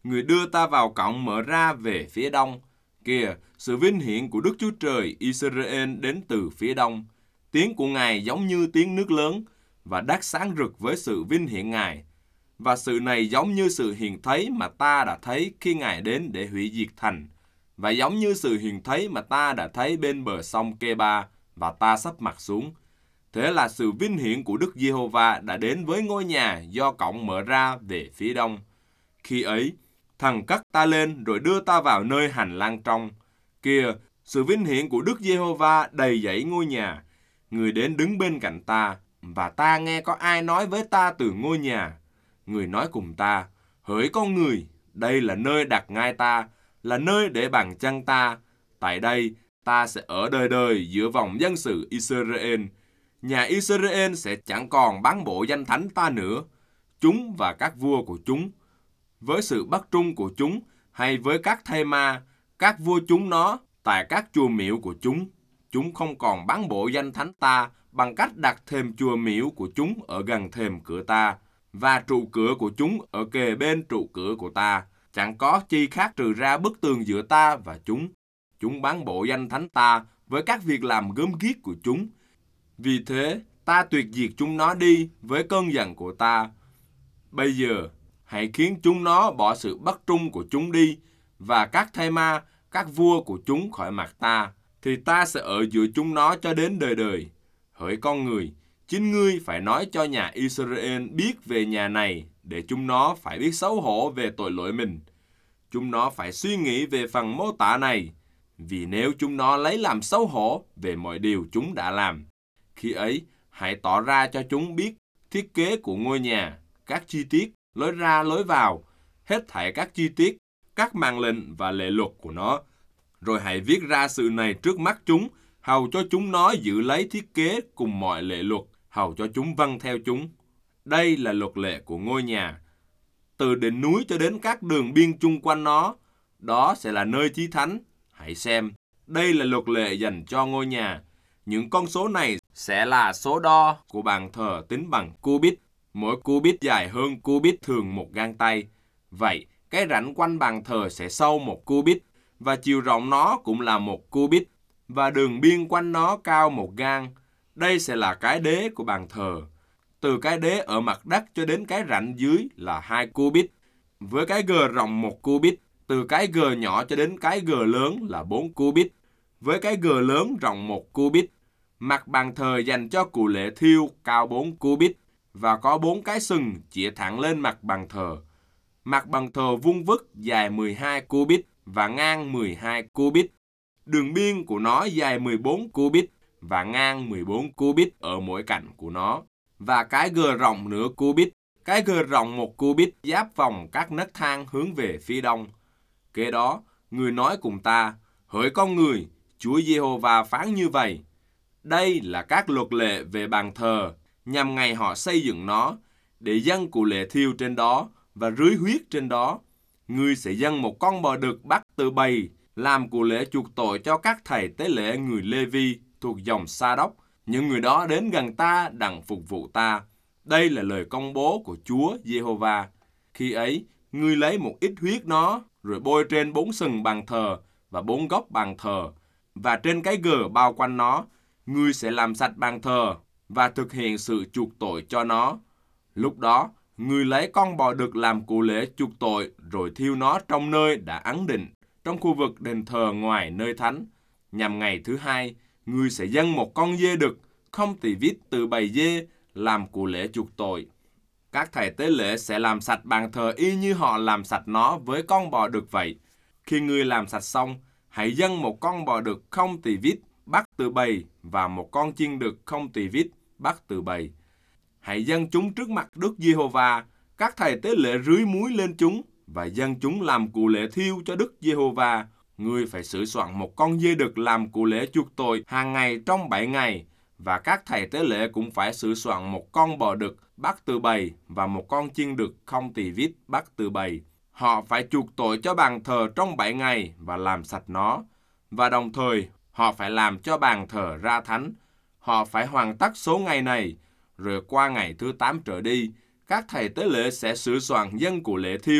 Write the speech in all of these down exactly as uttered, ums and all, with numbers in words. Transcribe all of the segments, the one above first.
Người đưa ta vào cổng mở ra về phía đông. Kìa, sự vinh hiển của Đức Chúa Trời Israel đến từ phía đông. Tiếng của Ngài giống như tiếng nước lớn và đắt sáng rực với sự vinh hiển Ngài. Và sự này giống như sự hiện thấy mà ta đã thấy khi Ngài đến để hủy diệt thành. Và giống như sự hiện thấy mà ta đã thấy bên bờ sông Kê-ba và ta sắp mặt xuống. Thế là sự vinh hiển của Đức Giê-hô-va đã đến với ngôi nhà do cổng mở ra về phía đông. Khi ấy, Thần cất ta lên rồi đưa ta vào nơi hành lang trong. Kìa, sự vinh hiển của Đức Giê-hô-va đầy dẫy ngôi nhà. Người đến đứng bên cạnh ta, và ta nghe có ai nói với ta từ ngôi nhà. Người nói cùng ta, hỡi con người, đây là nơi đặt ngai ta, là nơi để bàn chân ta. Tại đây, ta sẽ ở đời đời giữa vòng dân sự Israel. Nhà Israel sẽ chẳng còn bán bộ danh thánh ta nữa. Chúng và các vua của chúng, với sự bất trung của chúng, hay với các thây ma, các vua chúng nó, tại các chùa miếu của chúng. Chúng không còn bán bộ danh thánh ta bằng cách đặt thềm chùa miếu của chúng ở gần thềm cửa ta, và trụ cửa của chúng ở kề bên trụ cửa của ta. Chẳng có chi khác trừ ra bức tường giữa ta và chúng. Chúng bán bộ danh thánh ta với các việc làm gớm ghiếc của chúng. Vì thế, ta tuyệt diệt chúng nó đi với cơn giận của ta. Bây giờ, hãy khiến chúng nó bỏ sự bất trung của chúng đi, và các thây ma, các vua của chúng khỏi mặt ta, thì ta sẽ ở giữa chúng nó cho đến đời đời. Hỡi con người, chính ngươi phải nói cho nhà Israel biết về nhà này, để chúng nó phải biết xấu hổ về tội lỗi mình. Chúng nó phải suy nghĩ về phần mô tả này, vì nếu chúng nó lấy làm xấu hổ về mọi điều chúng đã làm, khi ấy hãy tỏ ra cho chúng biết thiết kế của ngôi nhà, các chi tiết, lối ra lối vào, hết thảy các chi tiết, các mạng lệnh và lệ luật của nó. Rồi hãy viết ra sự này trước mắt chúng, hầu cho chúng nó giữ lấy thiết kế cùng mọi lệ luật, hầu cho chúng vâng theo chúng. Đây là luật lệ của ngôi nhà. Từ đỉnh núi cho đến các đường biên chung quanh nó, đó sẽ là nơi chí thánh. Hãy xem, đây là luật lệ dành cho ngôi nhà. Những con số này sẽ là số đo của bàn thờ tính bằng cubit. Mỗi cubit dài hơn cubit thường một gang tay. Vậy, cái rãnh quanh bàn thờ sẽ sâu một cubit, và chiều rộng nó cũng là một cubit, và đường biên quanh nó cao một gang. Đây sẽ là cái đế của bàn thờ. Từ cái đế ở mặt đất cho đến cái rãnh dưới là hai cubit, với cái gờ rộng một cubit. Từ cái gờ nhỏ cho đến cái gờ lớn là bốn cubit, với cái gờ lớn rộng một cubit. Mặt bàn thờ dành cho cụ lễ thiêu cao bốn cubit, và có bốn cái sừng chĩa thẳng lên mặt bàn thờ. Mặt bàn thờ vuông vức dài mười hai cubit và ngang mười hai cubit. Đường biên của nó dài mười bốn cubit và ngang mười bốn cubit ở mỗi cạnh của nó. Và cái gờ rộng nửa cubit, cái gờ rộng một cubit giáp vòng các nấc thang hướng về phía đông. Kế đó, người nói cùng ta, hỡi con người, Chúa Giê-hô-va phán như vậy. Đây là các luật lệ về bàn thờ, nhằm ngày họ xây dựng nó, để dâng cụ lễ thiêu trên đó và rưới huyết trên đó. Ngươi sẽ dâng một con bò đực bắt từ bầy, làm cụ lễ chuộc tội cho các thầy tế lễ người Lê-vi thuộc dòng Sa-đốc. Những người đó đến gần ta đặng phục vụ ta. Đây là lời công bố của Chúa Giê-hô-va. Khi ấy, ngươi lấy một ít huyết nó, rồi bôi trên bốn sừng bàn thờ và bốn góc bàn thờ, và trên cái gờ bao quanh nó. Ngươi sẽ làm sạch bàn thờ và thực hiện sự chuộc tội cho nó. Lúc đó, ngươi lấy con bò đực làm cụ lễ chuộc tội, rồi thiêu nó trong nơi đã ấn định, trong khu vực đền thờ ngoài nơi thánh. Nhằm ngày thứ hai, ngươi sẽ dâng một con dê đực, không tỳ vít từ bầy dê, làm cụ lễ chuộc tội. Các thầy tế lễ sẽ làm sạch bàn thờ y như họ làm sạch nó với con bò đực vậy. Khi ngươi làm sạch xong, hãy dâng một con bò đực không tỳ vít bắt từ bầy và một con chiên đực không tỳ vít bắt từ bầy. Hãy dâng chúng trước mặt Đức Giê-hô-va. Các thầy tế lễ rưới muối lên chúng và dâng chúng làm cụ lễ thiêu cho Đức Giê-hô-va. Ngươi phải sửa soạn một con dê đực làm cụ lễ chuộc tội hàng ngày trong bảy ngày, và các thầy tế lễ cũng phải sửa soạn một con bò đực bắt từ bầy và một con chiên đực không tỳ vít bắt từ bầy. Họ phải chuộc tội cho bàn thờ trong bảy ngày và làm sạch nó, và đồng thời họ phải làm cho bàn thờ ra thánh. Họ phải hoàn tất số ngày này, rồi qua ngày thứ tám trở đi, các thầy tế lễ sẽ sửa soạn dâng cụ lễ thiêu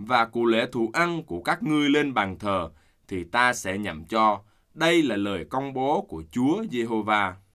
và của lễ thụ ăn của các ngươi lên bàn thờ, thì ta sẽ nhậm cho. Đây là lời công bố của Chúa Giê-hô-va.